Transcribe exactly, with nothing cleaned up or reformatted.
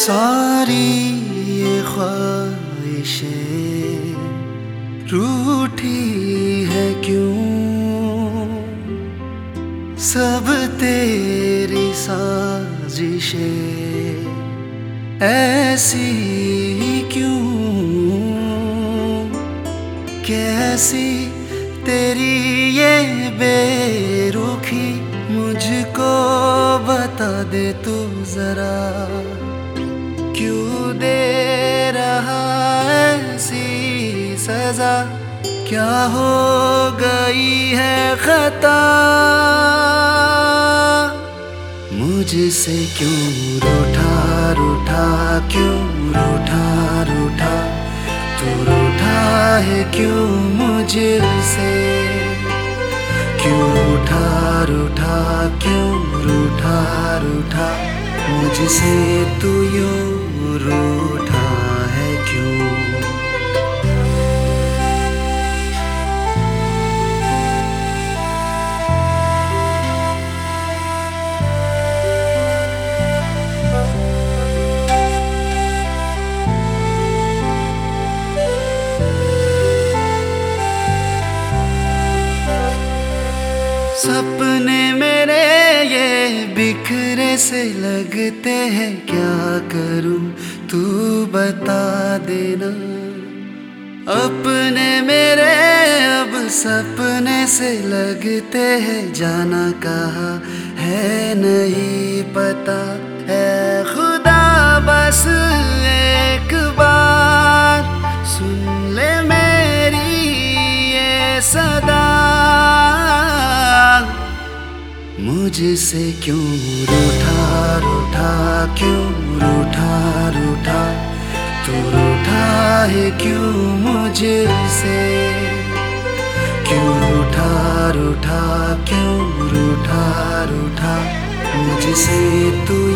सारी ये ख्वाहिशें रूठी है क्यों, सब तेरी साजिशें ऐसी क्यों, कैसी तेरी ये बेरुखी, मुझको बता दे तू जरा, क्यों दे रहा ऐसी सजा, क्या हो गई है खता, मुझसे क्यों रूठा रूठा, क्यों रूठा रूठा, तू रूठा है क्यों मुझसे, क्यों रूठा रूठा, क्यों रूठा रूठा, मुझसे तू यूं रूठा है क्यों। सपने मेरे ये बिखरे से लगते हैं, क्या करूं तू बता देना, अपने मेरे अब सपने से लगते हैं, जाना कहाँ है नहीं पता, है खुदा बस एक बार सुन ले मेरी ये सदा, मुझसे क्यों रूठा रूठा, क्यों रूठा रूठा, तू रूठा है क्यों मुझसे, क्यों रूठा रूठा, क्यों रूठा रूठा, मुझसे तू